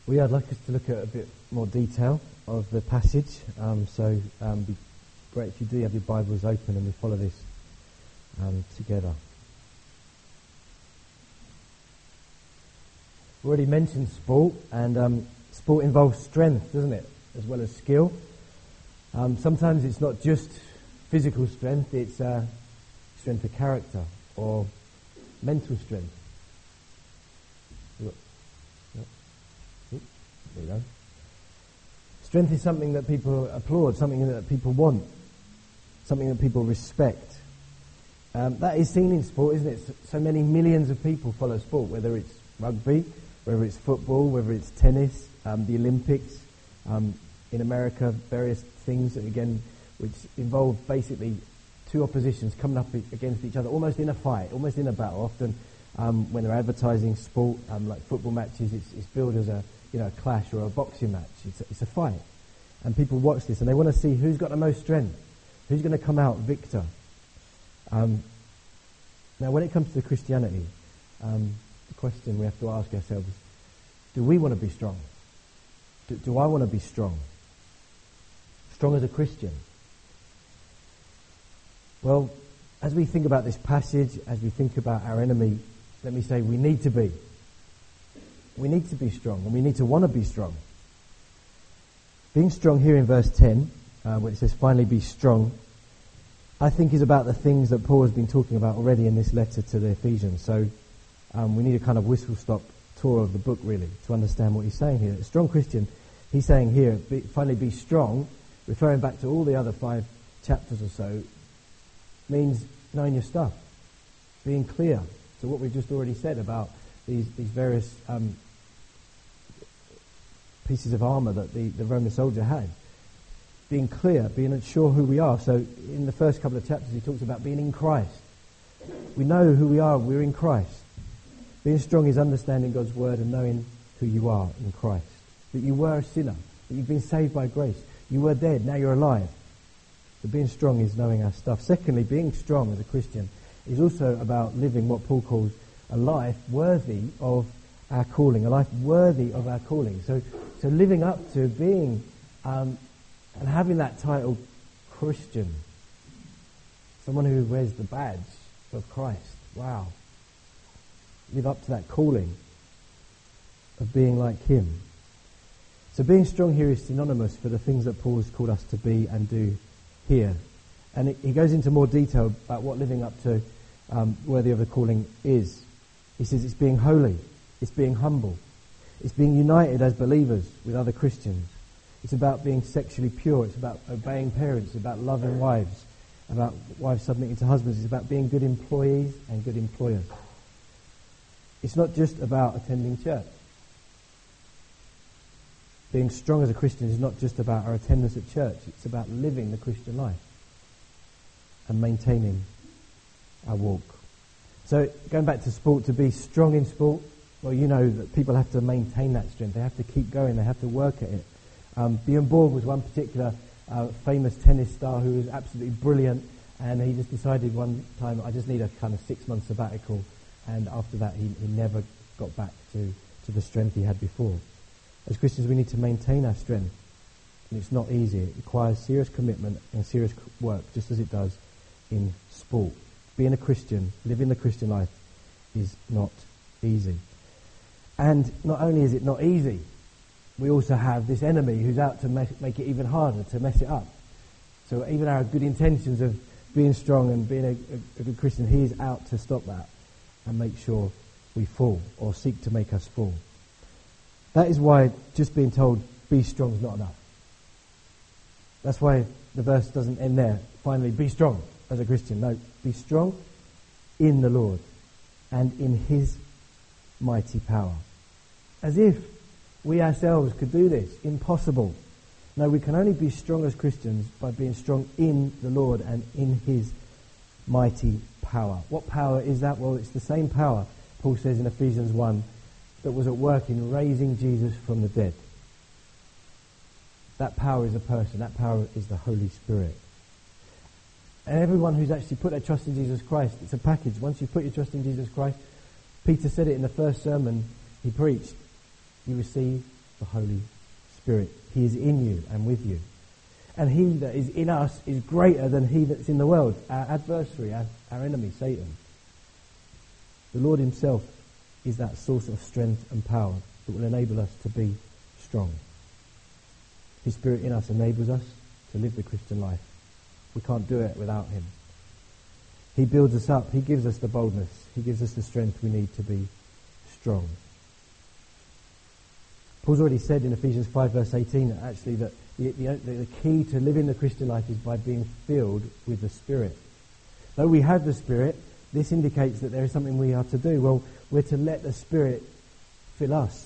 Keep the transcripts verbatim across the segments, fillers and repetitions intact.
Well, yeah, I'd like us to look at a bit more detail of the passage. Um, so, um, be great if you do have your Bibles open and we follow this um, together. We already mentioned sport, and um, sport involves strength, doesn't it, as well as skill. Um, sometimes it's not just physical strength; it's uh, strength of character or mental strength. Look. There you go. Strength is something that people applaud, something that people want, something that people respect. Um, that is seen in sport, isn't it? So many millions of people follow sport, whether it's rugby, whether it's football, whether it's tennis, um, the Olympics, um, in America, various things, again, which involve basically two oppositions coming up against each other, almost in a fight, almost in a battle. Often um, when they're advertising sport, um, like football matches, it's, it's billed as a you know, a clash or a boxing match. It's a, it's a fight. And people watch this and they want to see who's got the most strength, who's going to come out victor. Um, now, when it comes to Christianity, um, the question we have to ask ourselves, do we want to be strong? Do, do I want to be strong? Strong as a Christian? Well, as we think about this passage, as we think about our enemy, let me say we need to be. We need to be strong, and we need to want to be strong. Being strong here in verse ten, uh, where it says, finally be strong, I think is about the things that Paul has been talking about already in this letter to the Ephesians. So um, we need a kind of whistle-stop tour of the book, really, to understand what he's saying here. A strong Christian, he's saying here, be, finally be strong, referring back to all the other five chapters or so, means knowing your stuff, being clear. So what we've just already said about these, these various um, pieces of armour that the, the Roman soldier had. Being clear, being sure who we are. So in the first couple of chapters he talks about being in Christ. We know who we are, we're in Christ. Being strong is understanding God's word and knowing who you are in Christ. That you were a sinner, that you've been saved by grace. You were dead, now you're alive. So being strong is knowing our stuff. Secondly, being strong as a Christian is also about living what Paul calls a life worthy of our calling, a life worthy of our calling. So, so living up to being um, and having that title Christian, someone who wears the badge of Christ. Wow. Live up to that calling of being like him. So being strong here is synonymous for the things that Paul has called us to be and do here. And it, he goes into more detail about what living up to um, worthy of the calling is. He says it's being holy, it's being humble, it's being united as believers with other Christians. It's about being sexually pure, it's about obeying parents, it's about loving wives, about wives submitting to husbands, it's about being good employees and good employers. It's not just about attending church. Being strong as a Christian is not just about our attendance at church, it's about living the Christian life and maintaining our walk. So going back to sport, to be strong in sport, well, you know that people have to maintain that strength. They have to keep going. They have to work at it. Um, Bjorn Borg was one particular uh, famous tennis star who was absolutely brilliant, and he just decided one time, I just need a kind of six-month sabbatical, and after that he, he never got back to, to the strength he had before. As Christians, we need to maintain our strength, and it's not easy. It requires serious commitment and serious work, just as it does in sport. Being a Christian, living the Christian life, is not easy. And not only is it not easy, we also have this enemy who's out to make, make it even harder, to mess it up. So even our good intentions of being strong and being a, a, a good Christian, he is out to stop that and make sure we fall, or seek to make us fall. That is why just being told, be strong, is not enough. That's why the verse doesn't end there. Finally, be strong as a Christian. No, be strong in the Lord and in his mighty power. As if we ourselves could do this. Impossible. No, we can only be strong as Christians by being strong in the Lord and in his mighty power. What power is that? Well, it's the same power, Paul says in Ephesians one, that was at work in raising Jesus from the dead. That power is a person. That power is the Holy Spirit. And everyone who's actually put their trust in Jesus Christ, it's a package. Once you put your trust in Jesus Christ, Peter said it in the first sermon he preached, you receive the Holy Spirit. He is in you and with you. And he that is in us is greater than he that's in the world, our adversary, our, our enemy, Satan. The Lord himself is that source of strength and power that will enable us to be strong. His Spirit in us enables us to live the Christian life. We can't do it without him. He builds us up. He gives us the boldness. He gives us the strength we need to be strong. Paul's already said in Ephesians five verse eighteen actually that the, the, the key to living the Christian life is by being filled with the Spirit. Though we have the Spirit, this indicates that there is something we are to do. Well, we're to let the Spirit fill us.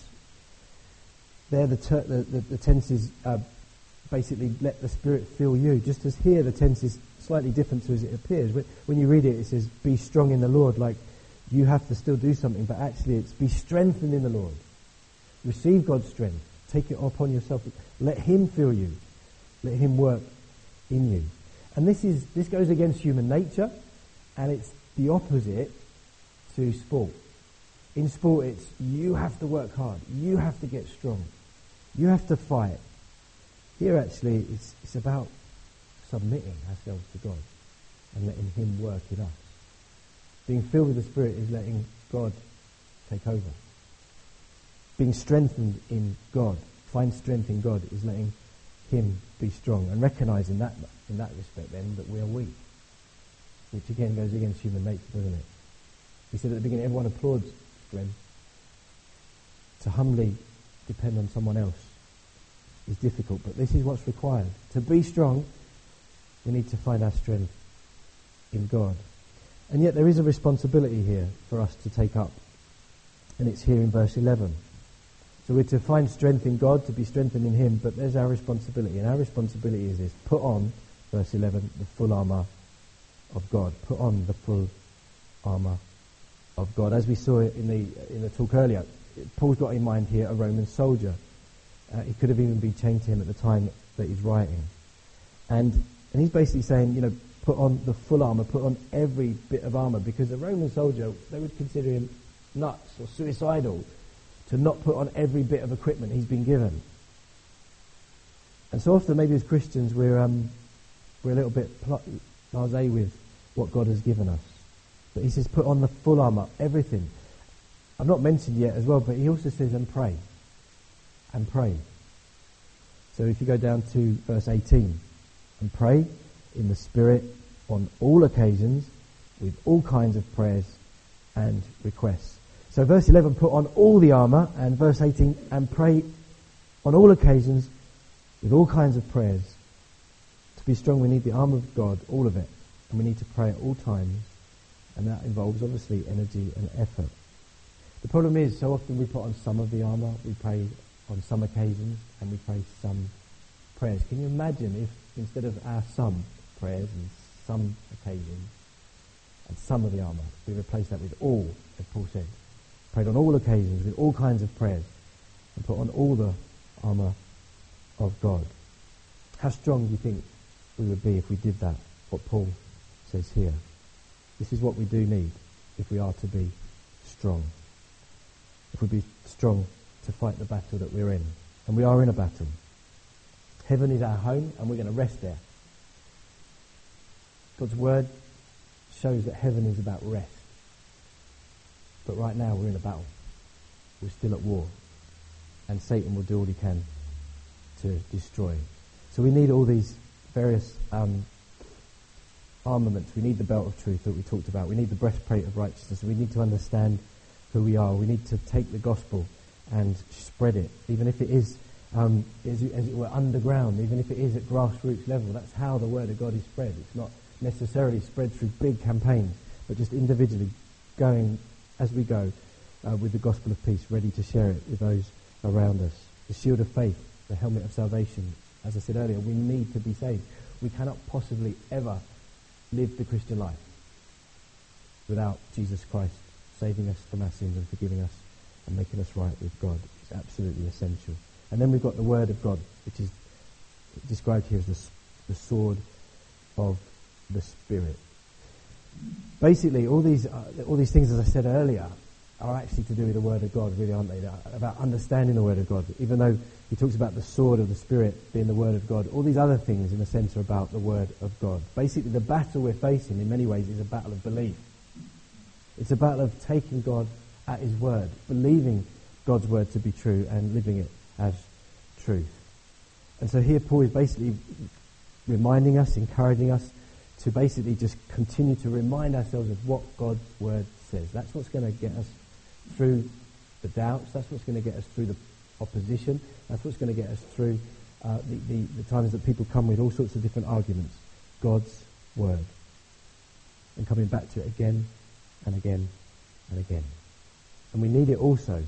There the, ter- the, the, the tense is uh, basically let the Spirit fill you. Just as here the tense is slightly different to as it appears. When you read it, it says be strong in the Lord, like you have to still do something, but actually it's be strengthened in the Lord. Receive God's strength. Take it upon yourself. Let him fill you. Let him work in you. And this is this goes against human nature, and it's the opposite to sport. In sport, it's you have to work hard. You have to get strong. You have to fight. Here, actually, it's, it's about submitting ourselves to God and letting him work in us. Being filled with the Spirit is letting God take over. Being strengthened in God, find strength in God, is letting him be strong and recognizing that in that respect then that we are weak, which again goes against human nature, doesn't it? He said at the beginning, everyone applauds strength. To humbly depend on someone else is difficult, but this is what's required. To be strong, we need to find our strength in God. And yet there is a responsibility here for us to take up, and it's here in verse eleven. So we're to find strength in God, to be strengthened in him, but there's our responsibility, and our responsibility is this: put on, verse eleven, the full armour of God. Put on the full armour of God. As we saw it in the in the talk earlier, Paul's got in mind here a Roman soldier. Uh, he could have even been chained to him at the time that he's writing. And and he's basically saying, you know, put on the full armour, put on every bit of armour, because a Roman soldier, they would consider him nuts or suicidal to not put on every bit of equipment he's been given. And so often, maybe as Christians, we're um, we're a little bit pl- blasé with what God has given us. But he says, put on the full armour, everything. I've not mentioned yet as well, but he also says, and pray. And pray. So if you go down to verse eighteen, and pray in the Spirit on all occasions with all kinds of prayers and requests. So verse eleven, put on all the armour, and verse eighteen, and pray on all occasions with all kinds of prayers. To be strong, we need the armour of God, all of it, and we need to pray at all times, and that involves obviously energy and effort. The problem is, so often we put on some of the armour, we pray on some occasions, and we pray some prayers. Can you imagine if instead of our some prayers and some occasions and some of the armour, we replace that with all, as Paul said? Prayed on all occasions with all kinds of prayers, and put on all the armour of God. How strong do you think we would be if we did that, what Paul says here? This is what we do need if we are to be strong. If we be strong to fight the battle that we're in. And we are in a battle. Heaven is our home, and we're going to rest there. God's word shows that heaven is about rest. But right now we're in a battle. We're still at war. And Satan will do all he can to destroy. So we need all these various um, armaments. We need the belt of truth that we talked about. We need the breastplate of righteousness. We need to understand who we are. We need to take the gospel and spread it, even if it is, um, as, as it were, underground, even if it is at grassroots level. That's how the word of God is spread. It's not necessarily spread through big campaigns, but just individually going as we go uh, with the gospel of peace, ready to share it with those around us. The shield of faith, the helmet of salvation. As I said earlier, we need to be saved. We cannot possibly ever live the Christian life without Jesus Christ saving us from our sins and forgiving us and making us right with God. It's absolutely essential. And then we've got the Word of God, which is described here as the, the sword of the Spirit. Basically, all these uh, all these things, as I said earlier, are actually to do with the Word of God, really, aren't they? They're about understanding the Word of God. Even though he talks about the sword of the Spirit being the Word of God, all these other things, in a sense, are about the Word of God. Basically, the battle we're facing, in many ways, is a battle of belief. It's a battle of taking God at his word, believing God's word to be true and living it as truth. And so here Paul is basically reminding us, encouraging us to basically just continue to remind ourselves of what God's word says. That's what's going to get us through the doubts. That's what's going to get us through the opposition. That's what's going to get us through uh, the, the, the times that people come with all sorts of different arguments. God's word. And coming back to it again and again and again. And we need it also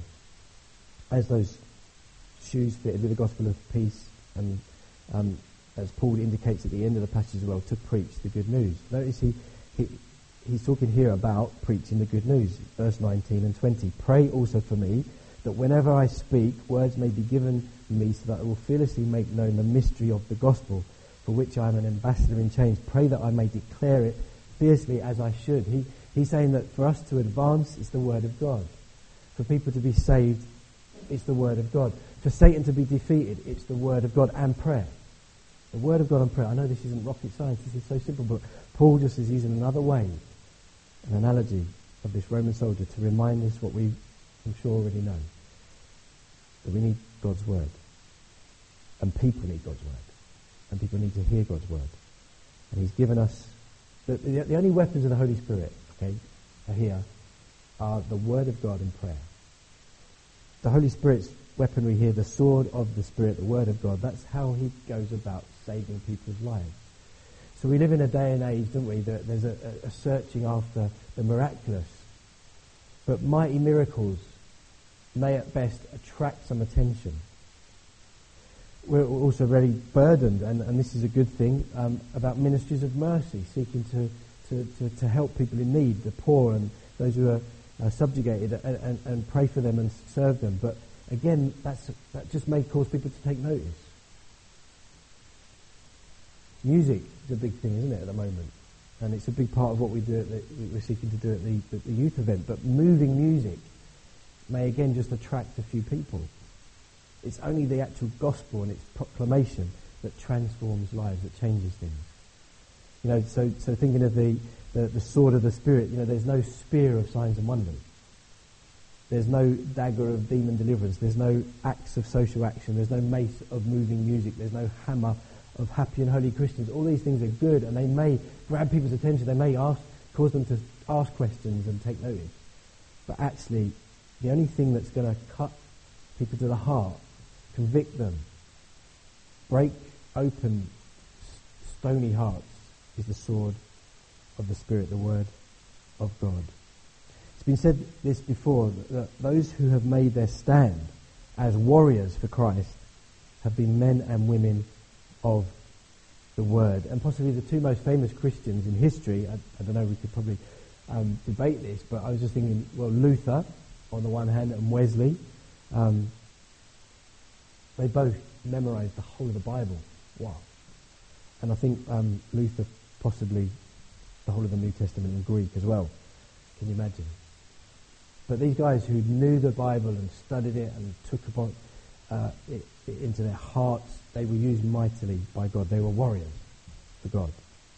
as those shoes fitted with the gospel of peace, and um, as Paul indicates at the end of the passage as well, to preach the good news. Notice he, he he's talking here about preaching the good news. Verse nineteen and twenty. Pray also for me, that whenever I speak, words may be given me, so that I will fearlessly make known the mystery of the gospel, for which I am an ambassador in chains. Pray that I may declare it fiercely as I should. He He's saying that for us to advance, it's the word of God. For people to be saved, it's the word of God. For Satan to be defeated, it's the word of God and prayer. The word of God and prayer. I know this isn't rocket science, this is so simple, but Paul just is using another way, an analogy of this Roman soldier to remind us what we, I'm sure, already know. That we need God's word. And people need God's word. And people need to hear God's word. And he's given us, the, the, the only weapons of the Holy Spirit, okay, are here, are the word of God and prayer. The Holy Spirit's weaponry here, the sword of the Spirit, the word of God, that's how he goes about saving people's lives. So we live in a day and age, don't we, that there's a, a searching after the miraculous. But mighty miracles may at best attract some attention. We're also very burdened, and, and this is a good thing, um, about ministries of mercy, seeking to To, to, to help people in need, the poor and those who are uh, subjugated, and, and, and pray for them and serve them. But again, that's, that just may cause people to take notice. Music is a big thing, isn't it, at the moment? And it's a big part of what we do at the, we're seeking to do at the, at the youth event. But moving music may again just attract a few people. It's only the actual gospel and its proclamation that transforms lives, that changes things. You know, so so thinking of the, the, the sword of the Spirit, you know, there's no spear of signs and wonders. There's no dagger of demon deliverance. There's no axe of social action. There's no mace of moving music. There's no hammer of happy and holy Christians. All these things are good, and they may grab people's attention. They may ask, cause them to ask questions and take notice. But actually, the only thing that's going to cut people to the heart, convict them, break open stony hearts, is the sword of the Spirit, the word of God. It's been said this before, that those who have made their stand as warriors for Christ have been men and women of the word. And possibly the two most famous Christians in history, I, I don't know, we could probably um, debate this, but I was just thinking, well, Luther on the one hand and Wesley, um, they both memorized the whole of the Bible. Wow. And I think um, Luther possibly the whole of the New Testament in Greek as well. Can you imagine? But these guys who knew the Bible and studied it and took upon uh, it, it into their hearts, they were used mightily by God. They were warriors for God.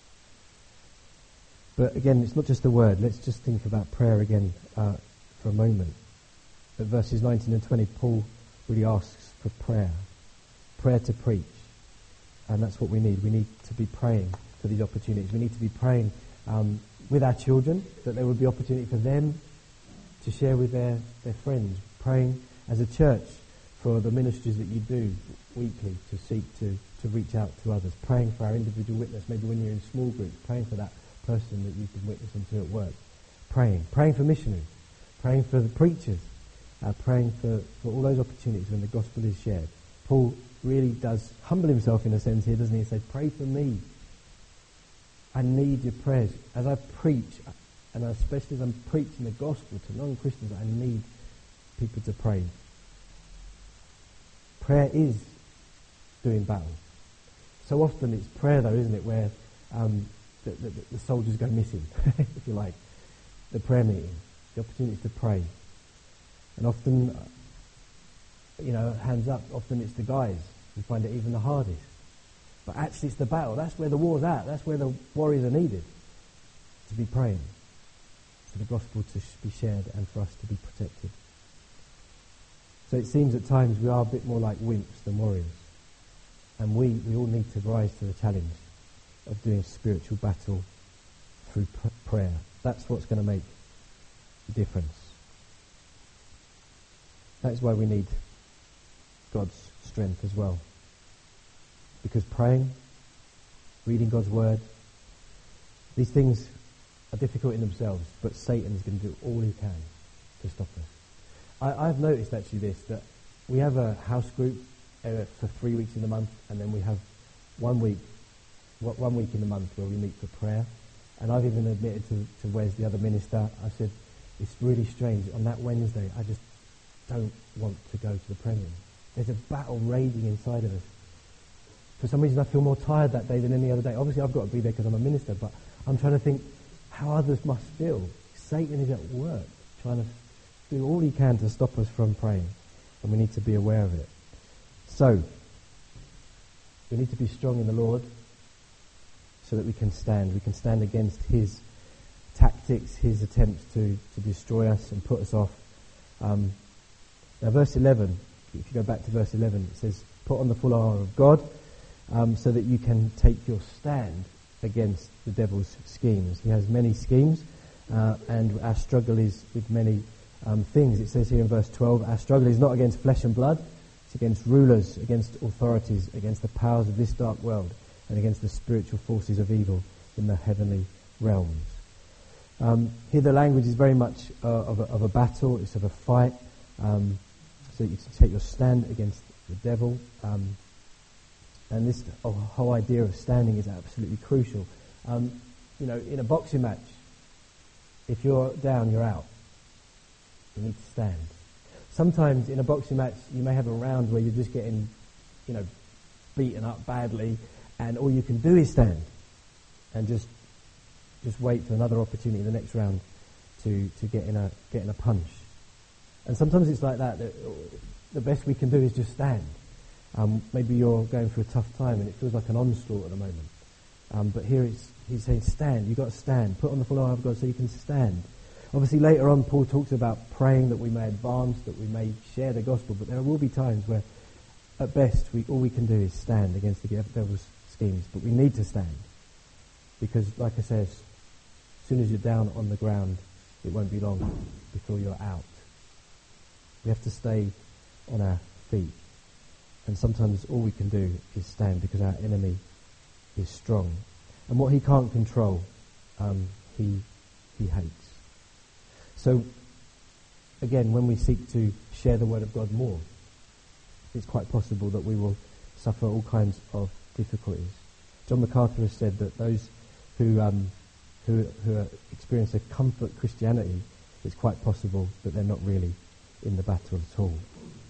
But again, it's not just the word. Let's just think about prayer again uh, for a moment. At verses nineteen and twenty, Paul really asks for prayer. Prayer to preach. And that's what we need. We need to be praying for these opportunities. We need to be praying um, with our children, that there would be opportunity for them to share with their, their friends. Praying as a church for the ministries that you do weekly to seek to, to reach out to others. Praying for our individual witness, maybe when you're in small groups. Praying for that person that you've been witnessing to at work. Praying. Praying for missionaries. Praying for the preachers. Uh, praying for, for all those opportunities when the gospel is shared. Paul really does humble himself in a sense here, doesn't he? He says, pray for me. I need your prayers. As I preach, and especially as I'm preaching the gospel to non-Christians, I need people to pray. Prayer is doing battle. So often it's prayer though, isn't it, where um, the, the, the soldiers go missing, if you like. The prayer meeting, the opportunity to pray. And often, you know, hands up, often it's the guys who find it even the hardest. But actually it's the battle. That's where the war's at. That's where the warriors are needed, to be praying, for the gospel to sh- be shared and for us to be protected. So it seems at times we are a bit more like wimps than warriors. And we, we all need to rise to the challenge of doing spiritual battle through pr- prayer. That's what's going to make the difference. That's why we need God's strength as well. Because praying, reading God's word, these things are difficult in themselves, but Satan is going to do all he can to stop us. I, I've noticed actually this, that we have a house group uh, for three weeks in the month, and then we have one week, one week in the month where we meet for prayer. And I've even admitted to, to Wes, the other minister, I said, it's really strange. On that Wednesday, I just don't want to go to the prayer meeting. There's a battle raging inside of us. For some reason, I feel more tired that day than any other day. Obviously, I've got to be there because I'm a minister, but I'm trying to think how others must feel. Satan is at work, trying to do all he can to stop us from praying, and we need to be aware of it. So, we need to be strong in the Lord so that we can stand. We can stand against his tactics, his attempts to, to destroy us and put us off. Um, now, verse eleven, if you go back to verse eleven, it says, put on the full armour of God, um, so that you can take your stand against the devil's schemes. He has many schemes, uh, and our struggle is with many um, things. It says here in verse twelve, our struggle is not against flesh and blood, it's against rulers, against authorities, against the powers of this dark world, and against the spiritual forces of evil in the heavenly realms. Um, here the language is very much uh, of, a, of a battle, it's of a fight, um, so you can take your stand against the devil. Um, and this whole idea of standing is absolutely crucial. Um, you know, in a boxing match, if you're down, you're out. You need to stand. Sometimes in a boxing match, you may have a round where you're just getting, you know, beaten up badly, and all you can do is stand and just just wait for another opportunity in the next round to, to get in a get in a punch. And sometimes it's like that, that the best we can do is just stand. Um, maybe you're going through a tough time and it feels like an onslaught at the moment. Um, but here it's, he's saying stand, you've got to stand. Put on the full armour of God so you can stand. Obviously later on Paul talks about praying that we may advance, that we may share the gospel, but there will be times where at best we all we can do is stand against the devil's schemes. But we need to stand because, like I said, as soon as you're down on the ground, it won't be long before you're out. We have to stay on our feet. And sometimes all we can do is stand because our enemy is strong. And what he can't control, um, he he hates. So, again, when we seek to share the word of God more, it's quite possible that we will suffer all kinds of difficulties. John MacArthur has said that those who um, who, who experience a comfort Christianity, it's quite possible that they're not really in the battle at all.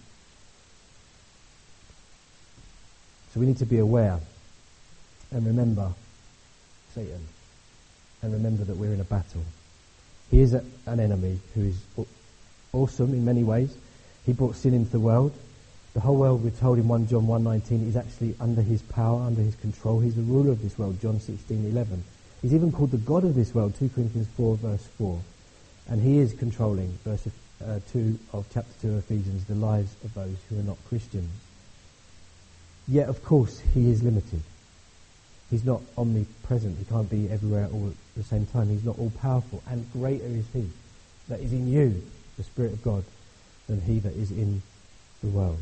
So we need to be aware and remember Satan and remember that we're in a battle. He is a, an enemy who is aw- awesome in many ways. He brought sin into the world. The whole world, we're told in First John one nineteen, is actually under his power, under his control. He's the ruler of this world, John sixteen eleven. He's even called the God of this world, Second Corinthians four verse four. And he is controlling, verse uh, two of chapter two of Ephesians, the lives of those who are not Christians. Yet, of course, he is limited. He's not omnipresent. He can't be everywhere all at the same time. He's not all-powerful. And greater is he that is in you, the Spirit of God, than he that is in the world.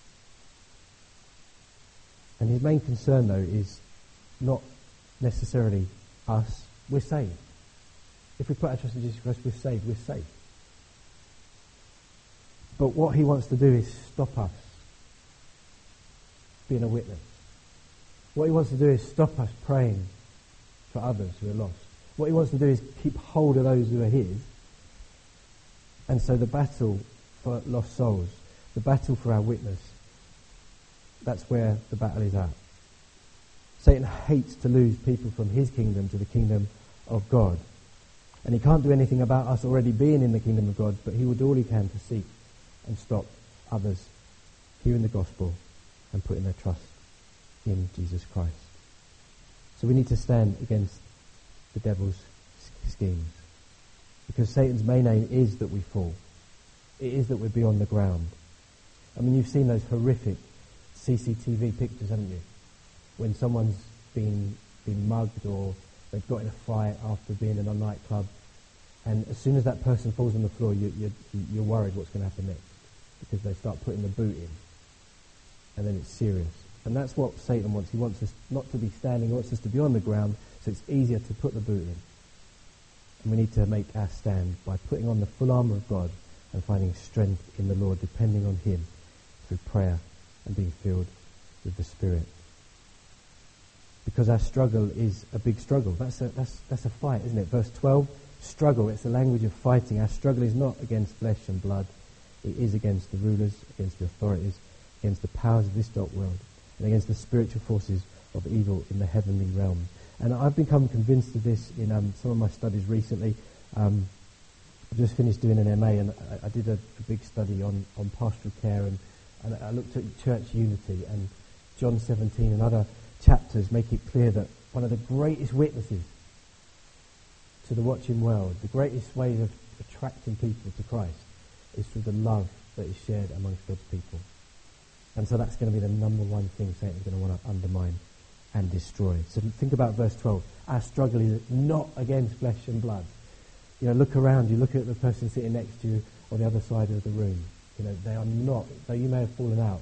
And his main concern, though, is not necessarily us. We're saved. If we put our trust in Jesus Christ, we're saved. We're safe. But what he wants to do is stop us being a witness. What he wants to do is stop us praying for others who are lost. What he wants to do is keep hold of those who are his. And so the battle for lost souls, the battle for our witness, that's where the battle is at. Satan hates to lose people from his kingdom to the kingdom of God. And he can't do anything about us already being in the kingdom of God, but he will do all he can to seek and stop others hearing the gospel and putting their trust in Jesus Christ. So we need to stand against the devil's schemes, because Satan's main aim is that we fall. It is that we be on the ground. I mean, you've seen those horrific C C T V pictures, haven't you? When someone's been been mugged, or they've got in a fight after being in a nightclub, and as soon as that person falls on the floor, you, you're, you're worried what's going to happen next, because they start putting the boot in, and then it's serious. And that's what Satan wants. He wants us not to be standing, he wants us to be on the ground, so it's easier to put the boot in. And we need to make our stand by putting on the full armour of God and finding strength in the Lord, depending on him through prayer and being filled with the Spirit. Because our struggle is a big struggle. That's a, that's, that's a fight, isn't it? Verse twelve, struggle, it's the language of fighting. Our struggle is not against flesh and blood. It is against the rulers, against the authorities, against the powers of this dark world, and against the spiritual forces of evil in the heavenly realms. And I've become convinced of this in um, some of my studies recently. Um, I just finished doing an M A, and I, I did a, a big study on, on pastoral care, and, and I looked at church unity, and John seventeen and other chapters make it clear that one of the greatest witnesses to the watching world, the greatest way of attracting people to Christ, is through the love that is shared amongst God's people. And so that's going to be the number one thing Satan's going to want to undermine and destroy. So think about verse twelve. Our struggle is not against flesh and blood. You know, look around you, look at the person sitting next to you on the other side of the room. You know, they are not, though you may have fallen out,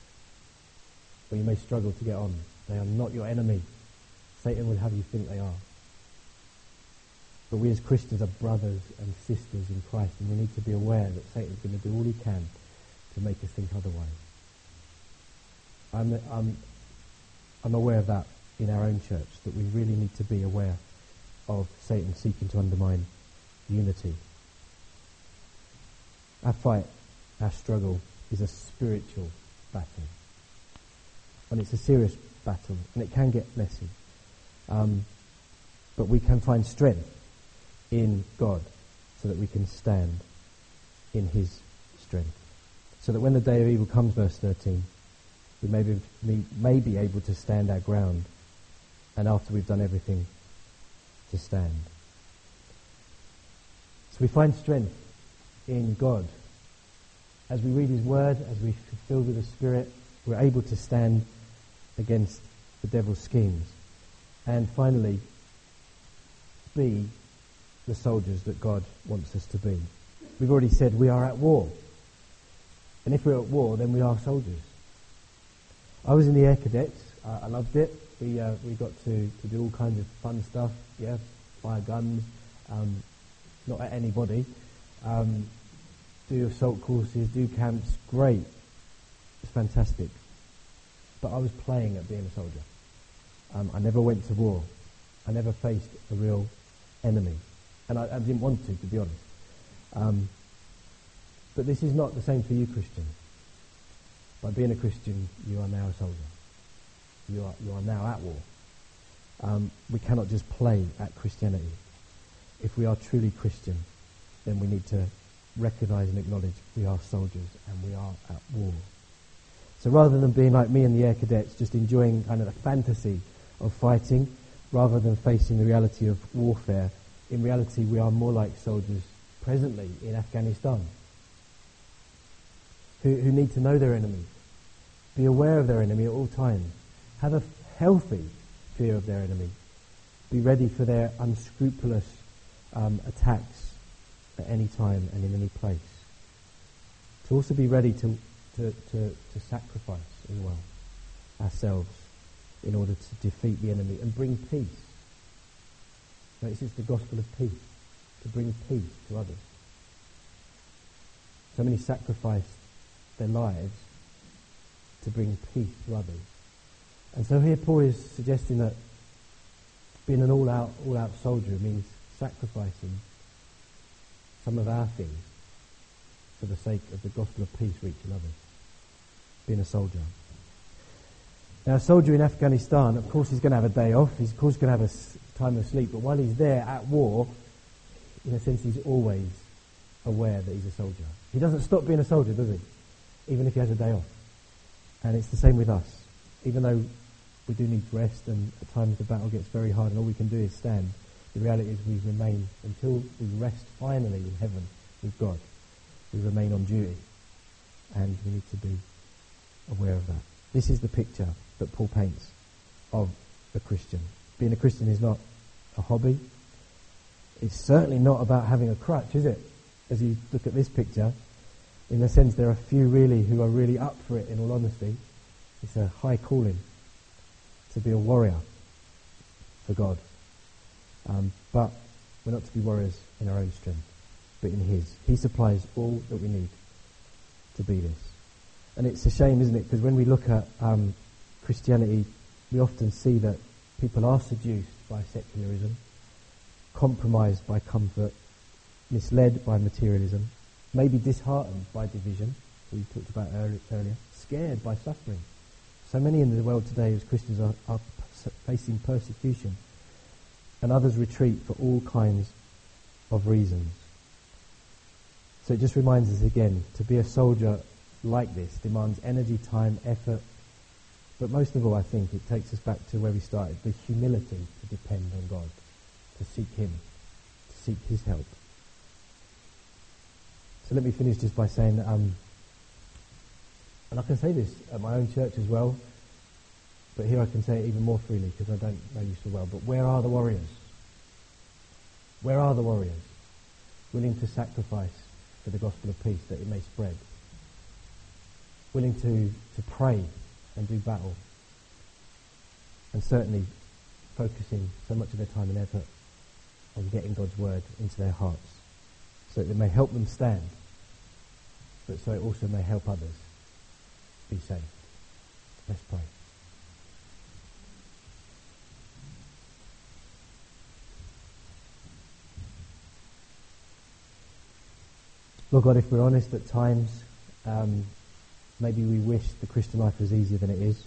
or you may struggle to get on, they are not your enemy. Satan will have you think they are. But we as Christians are brothers and sisters in Christ, and we need to be aware that Satan's going to do all he can to make us think otherwise. I'm, I'm, I'm aware of that in our own church, that we really need to be aware of Satan seeking to undermine unity. Our fight, our struggle, is a spiritual battle. And it's a serious battle, and it can get messy. Um, but we can find strength in God so that we can stand in his strength. So that when the day of evil comes, verse thirteen, we may be, we may be able to stand our ground, and after we've done everything, to stand. So we find strength in God. As we read his word, as we fill with the Spirit, we're able to stand against the devil's schemes. And finally, be the soldiers that God wants us to be. We've already said we are at war. And if we're at war, then we are soldiers. I was in the Air Cadets. Uh, I loved it. We uh, we got to, to do all kinds of fun stuff. Yeah, fire guns, um, not at anybody. Um, do assault courses, do camps. Great. It's fantastic. But I was playing at being a soldier. Um, I never went to war. I never faced a real enemy. And I, I didn't want to, to be honest. Um, but this is not the same for you, Christian. By being a Christian, you are now a soldier. You are, you are now at war. Um, we cannot just play at Christianity. If we are truly Christian, then we need to recognize and acknowledge we are soldiers and we are at war. So rather than being like me and the Air Cadets, just enjoying kind of the fantasy of fighting, rather than facing the reality of warfare, in reality we are more like soldiers presently in Afghanistan, who, who need to know their enemy, be aware of their enemy at all times, have a healthy fear of their enemy, be ready for their unscrupulous um, attacks at any time and in any place. To also be ready to, to, to, to sacrifice as well ourselves in order to defeat the enemy and bring peace. Notice it's the gospel of peace, to bring peace to others. So many sacrificed their lives to bring peace to others. And so here Paul is suggesting that being an all-out, all-out soldier means sacrificing some of our things for the sake of the gospel of peace reaching others. Being a soldier. Now, a soldier in Afghanistan, of course, he's going to have a day off. He's, of course, going to have a s- time of sleep. But while he's there at war, in a sense, he's always aware that he's a soldier. He doesn't stop being a soldier, does he? Even if he has a day off. And it's the same with us. Even though we do need rest and at times the battle gets very hard and all we can do is stand, the reality is we remain, until we rest finally in heaven with God, we remain on duty. And we need to be aware of that. This is the picture that Paul paints of a Christian. Being a Christian is not a hobby. It's certainly not about having a crutch, is it? As you look at this picture, in a sense there are few really who are really up for it, in all honesty. It's a high calling to be a warrior for God. Um, but we're not to be warriors in our own strength, but in His. He supplies all that we need to be this. And it's a shame, isn't it? Because when we look at um, Christianity, we often see that people are seduced by secularism, compromised by comfort, misled by materialism, maybe disheartened by division, we talked about earlier, scared by suffering. So many in the world today as Christians are, are facing persecution, and others retreat for all kinds of reasons. So it just reminds us again, to be a soldier like this demands energy, time, effort, but most of all I think it takes us back to where we started, the humility to depend on God, to seek Him, to seek His help. So let me finish just by saying that, um, and I can say this at my own church as well, but here I can say it even more freely because I don't know you so well, but where are the warriors? Where are the warriors willing to sacrifice for the gospel of peace that it may spread? Willing to, to pray and do battle, and certainly focusing so much of their time and effort on getting God's word into their hearts so that it may help them stand, but so it also may help others be saved. Let's pray. Lord God, if we're honest at times, um, maybe we wish the Christian life was easier than it is.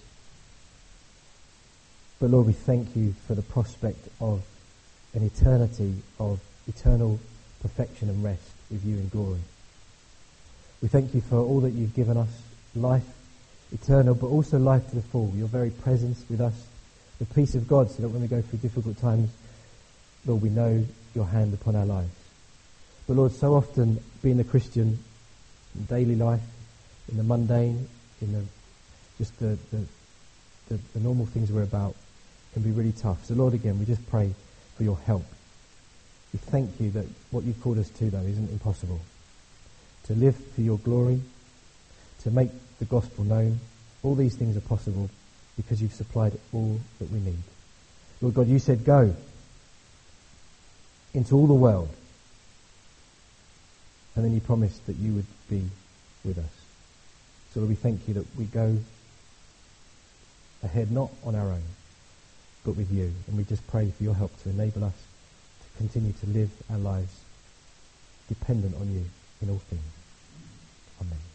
But Lord, we thank you for the prospect of an eternity of eternal perfection and rest with you in glory. We thank you for all that you've given us, life eternal, but also life to the full, your very presence with us, the peace of God, so that when we go through difficult times, Lord, we know your hand upon our lives. But Lord, so often being a Christian in daily life, in the mundane, in the just the, the, the, the normal things we're about, can be really tough. So Lord, again, we just pray for your help. We thank you that what you've called us to, though, isn't impossible. To live for your glory, to make the gospel known, all these things are possible because you've supplied all that we need. Lord God, you said go into all the world, and then you promised that you would be with us. So Lord, we thank you that we go ahead not on our own, but with you. And we just pray for your help to enable us to continue to live our lives dependent on you in all things. Amen.